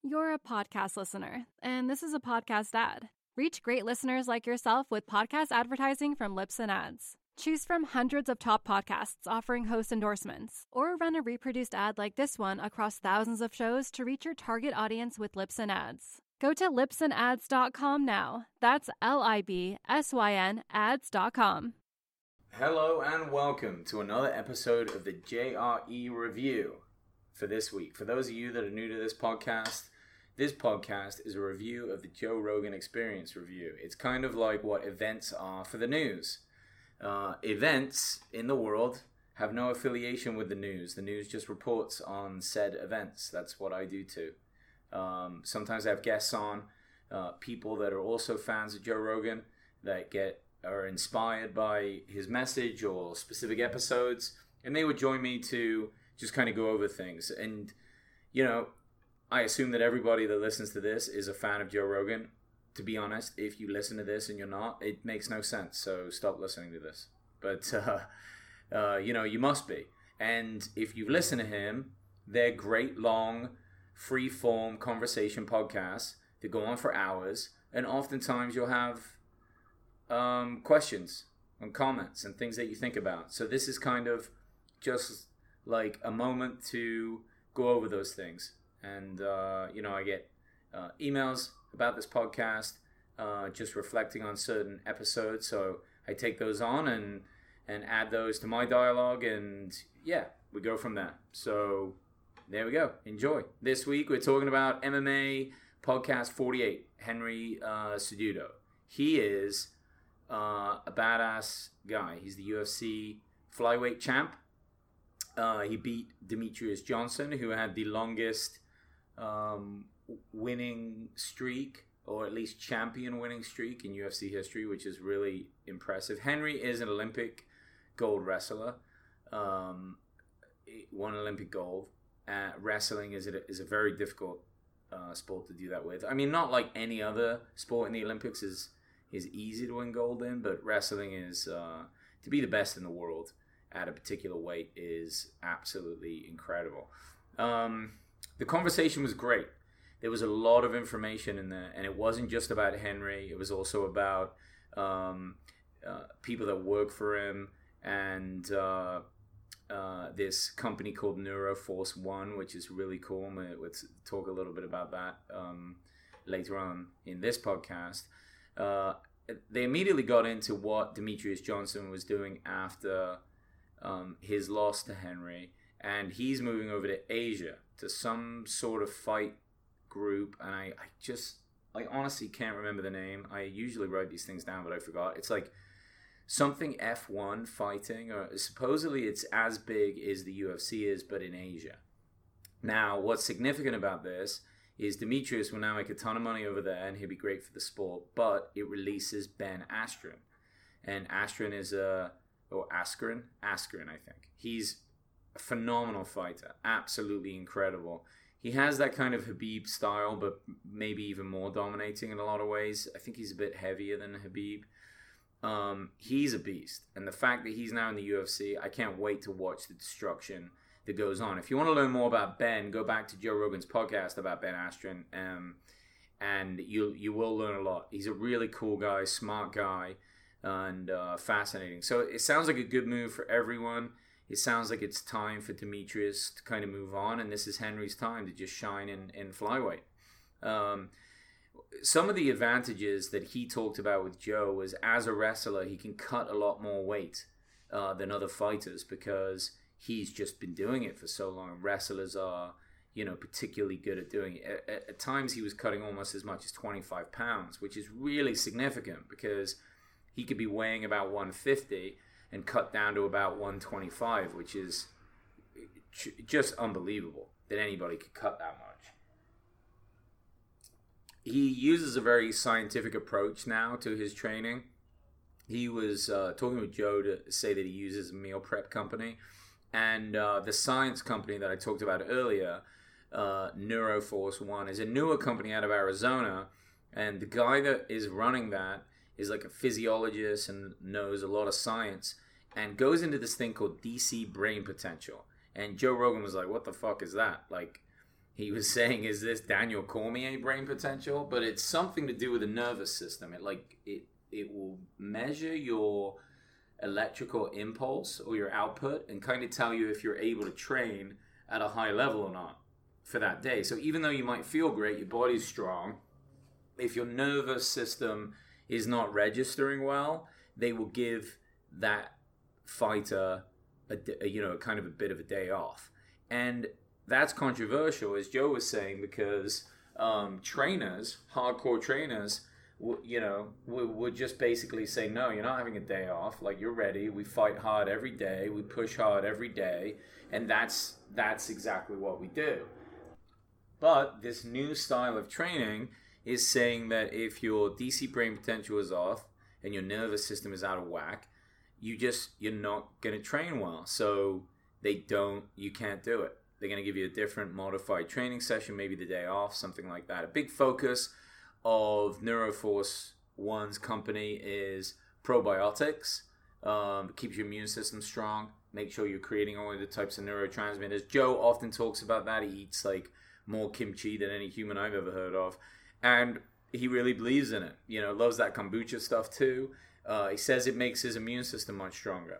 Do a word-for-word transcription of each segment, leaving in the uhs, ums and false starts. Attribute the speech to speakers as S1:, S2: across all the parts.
S1: You're a podcast listener, and this is a podcast ad. Reach great listeners like yourself with podcast advertising from Libsyn Ads. Choose from hundreds of top podcasts offering host endorsements, or run a reproduced ad like this one across thousands of shows to reach your target audience with Libsyn Ads. Go to libsyn ads dot com now. That's L I B S Y N ads dot com.
S2: Hello and welcome to another episode of the J R E Review for this week. For those of you that are new to this podcast, this podcast is a review of the Joe Rogan Experience Review. It's kind of like what events are for the news. Uh, events in the world have no affiliation with the news. The news just reports on said events. That's what I do too. Um, sometimes I have guests on, uh, people that are also fans of Joe Rogan that get are inspired by his message or specific episodes, and they would join me to just kind of go over things. And, you know, I assume that everybody that listens to this is a fan of Joe Rogan. To be honest, if you listen to this and you're not, it makes no sense. So stop listening to this. But, uh, uh, you know, you must be. And if you've listened to him, they're great, long, free-form conversation podcasts that go on for hours. And oftentimes you'll have um, questions and comments and things that you think about. So this is kind of just like a moment to go over those things. And, uh, you know, I get uh, emails about this podcast, uh, just reflecting on certain episodes. So I take those on and and add those to my dialogue, and yeah, we go from there. So there we go. Enjoy. This week we're talking about M M A Podcast forty-eight, Henry uh, Cejudo. He is uh, a badass guy. He's the U F C flyweight champ. Uh, he beat Demetrius Johnson, who had the longest um, winning streak, or at least champion winning streak in U F C history, which is really impressive. Henry is an Olympic gold wrestler, um, won Olympic gold. Uh, wrestling is a, is a very difficult uh, sport to do that with. I mean, not like any other sport in the Olympics is is easy to win gold in, but wrestling is, uh, to be the best in the world at a particular weight is absolutely incredible. Um, the conversation was great. There was a lot of information in there, and it wasn't just about Henry. It was also about um, uh, people that work for him, and uh, uh, this company called Neuroforce One, which is really cool. We'll talk a little bit about that um, later on in this podcast. Uh, they immediately got into what Demetrius Johnson was doing after um, his loss to Henry, and he's moving over to Asia to some sort of fight group, and I, I just, I honestly can't remember the name. I usually write these things down, but I forgot. It's like something F one fighting, or supposedly it's as big as the U F C is, but in Asia. Now, what's significant about this is Demetrius will now make a ton of money over there, and he'll be great for the sport, but it releases Ben Askren. And Askren is a, or Askren? Askren, I think. He's a phenomenal fighter, absolutely incredible. He has that kind of Khabib style, but maybe even more dominating in a lot of ways. I think he's a bit heavier than Khabib. Um, he's a beast. And the fact that he's now in the U F C, I can't wait to watch the destruction that goes on. If you want to learn more about Ben, go back to Joe Rogan's podcast about Ben Askren, um, and you you will learn a lot. He's a really cool guy, smart guy, and uh, fascinating. So it sounds like a good move for everyone. It sounds like it's time for Demetrius to kind of move on, and this is Henry's time to just shine in, in flyweight. Um, some of the advantages that he talked about with Joe was, as a wrestler, he can cut a lot more weight uh, than other fighters because he's just been doing it for so long. Wrestlers are, you know, particularly good at doing it. At, at times he was cutting almost as much as twenty-five pounds, which is really significant because he could be weighing about one fifty and cut down to about one twenty-five, which is just unbelievable that anybody could cut that much. He uses a very scientific approach now to his training. He was uh, talking with Joe to say that he uses a meal prep company. And uh, the science company that I talked about earlier, uh, Neuroforce One, is a newer company out of Arizona. And the guy that is running that is like a physiologist and knows a lot of science and goes into this thing called D C brain potential. And Joe Rogan was like, what the fuck is that? Like, he was saying, is this Daniel Cormier brain potential? But it's something to do with the nervous system. It like it it will measure your electrical impulse or your output and kind of tell you if you're able to train at a high level or not for that day. So even though you might feel great, your body's strong, if your nervous system is not registering well, they will give that fighter a, a you know kind of a bit of a day off. And that's controversial, as Joe was saying, because um, trainers, hardcore trainers, w- you know, w- would just basically say, no, you're not having a day off. Like, you're ready. We fight hard every day. We push hard every day. And that's that's exactly what we do. But this new style of training is saying that if your D C brain potential is off and your nervous system is out of whack, you just, you're not going to train well. So they don't, you can't do it. They're going to give you a different modified training session, maybe the day off, something like that. A big focus of Neuroforce One's company is probiotics. Um, keeps your immune system strong. Make sure you're creating only the types of neurotransmitters. Joe often talks about that. He eats like more kimchi than any human I've ever heard of. And he really believes in it. You know, loves that kombucha stuff too. Uh, he says it makes his immune system much stronger.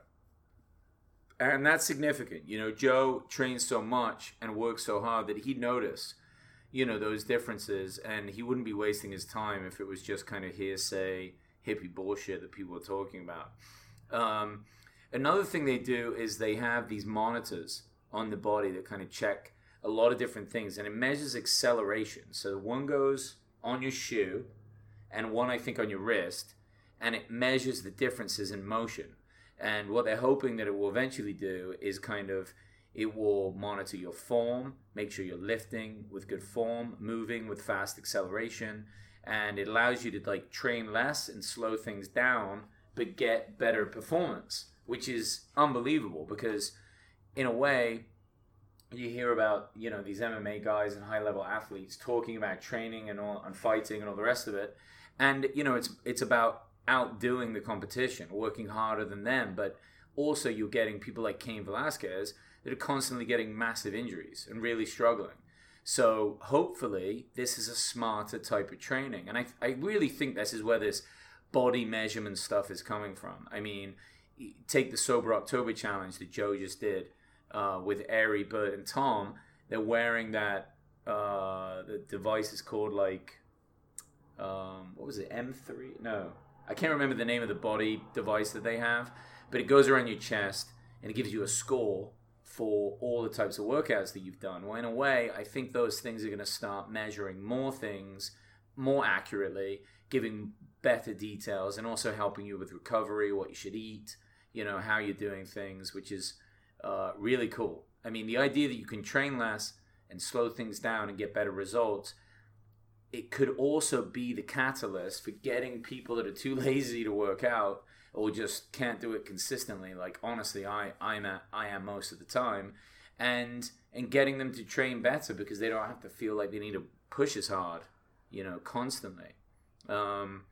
S2: And that's significant. You know, Joe trains so much and works so hard that he'd notice, you know, those differences, and he wouldn't be wasting his time if it was just kind of hearsay, hippie bullshit that people are talking about. Um, another thing they do is they have these monitors on the body that kind of check a lot of different things, and it measures acceleration. So one goes on your shoe, and one, I think, on your wrist, and it measures the differences in motion. And what they're hoping that it will eventually do is kind of, it will monitor your form, make sure you're lifting with good form, moving with fast acceleration, and it allows you to like train less and slow things down, but get better performance, which is unbelievable because in a way, you hear about, you know, these M M A guys and high level athletes talking about training and all and fighting and all the rest of it. And, you know, it's it's about outdoing the competition, working harder than them, but also you're getting people like Cain Velasquez that are constantly getting massive injuries and really struggling. So hopefully this is a smarter type of training. And I I really think this is where this body measurement stuff is coming from. I mean, take the Sober October challenge that Joe just did uh, with Ari, Bert, and Tom. They're wearing that, uh, the device is called like, um, what was it, M three? No. I can't remember the name of the body device that they have, but it goes around your chest and it gives you a score for all the types of workouts that you've done. Well, in a way, I think those things are going to start measuring more things more accurately, giving better details, and also helping you with recovery, what you should eat, you know, how you're doing things, which is uh, really cool. I mean, the idea that you can train less and slow things down and get better results, it could also be the catalyst for getting people that are too lazy to work out or just can't do it consistently. Like, honestly, I, I'm at, I am most of the time. And and getting them to train better because they don't have to feel like they need to push as hard, you know, constantly. Um,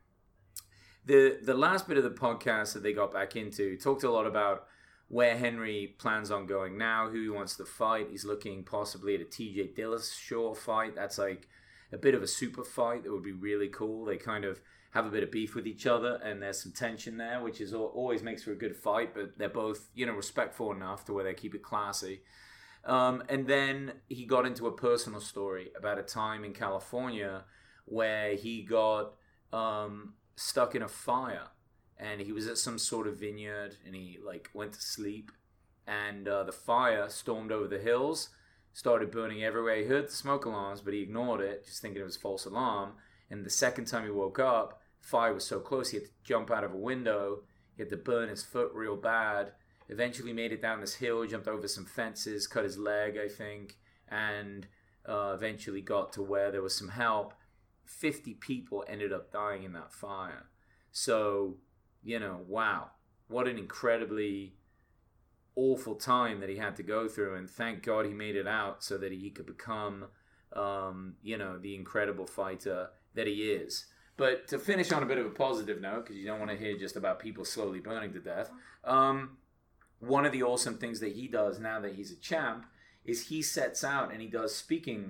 S2: the the last bit of the podcast that they got back into talked a lot about where Henry plans on going now, who he wants to fight. He's looking possibly at a T J Dillashaw fight. That's like a bit of a super fight that would be really cool. They kind of have a bit of beef with each other, and there's some tension there, which is always makes for a good fight, but they're both, you know, respectful enough to where they keep it classy. Um, and then he got into a personal story about a time in California where he got um, stuck in a fire, and he was at some sort of vineyard, and he like went to sleep, and uh, the fire stormed over the hills, started burning everywhere. He heard the smoke alarms, but he ignored it, just thinking it was a false alarm. And the second time he woke up, fire was so close, he had to jump out of a window. He had to burn his foot real bad. Eventually made it down this hill, jumped over some fences, cut his leg, I think, and uh, eventually got to where there was some help. fifty people ended up dying in that fire. So, you know, wow. What an incredibly awful time that he had to go through, and thank God he made it out so that he could become, um, you know, the incredible fighter that he is. But to finish on a bit of a positive note, because you don't want to hear just about people slowly burning to death, um, one of the awesome things that he does now that he's a champ is he sets out and he does speaking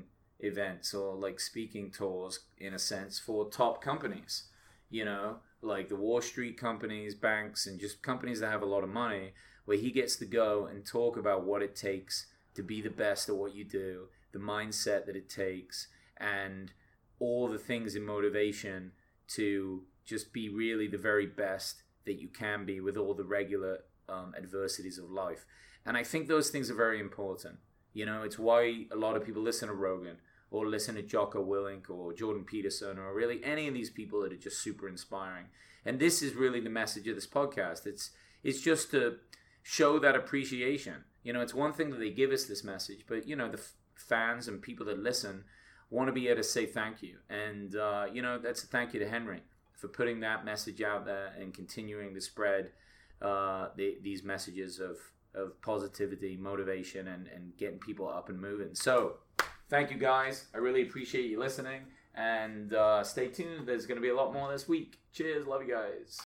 S2: events or like speaking tours, in a sense, for top companies, you know, like the Wall Street companies, banks, and just companies that have a lot of money, where he gets to go and talk about what it takes to be the best at what you do, the mindset that it takes, and all the things in motivation to just be really the very best that you can be with all the regular um, adversities of life. And I think those things are very important. You know, it's why a lot of people listen to Rogan or listen to Jocko Willink or Jordan Peterson or really any of these people that are just super inspiring. And this is really the message of this podcast. It's it's just to show that appreciation. You know, it's one thing that they give us this message, but, you know, the f- fans and people that listen want to be able to say thank you. And, uh, you know, that's a thank you to Henry for putting that message out there and continuing to spread uh, the, these messages of, of positivity, motivation, and, and getting people up and moving. So thank you, guys. I really appreciate you listening. And uh, stay tuned. There's going to be a lot more this week. Cheers. Love you guys.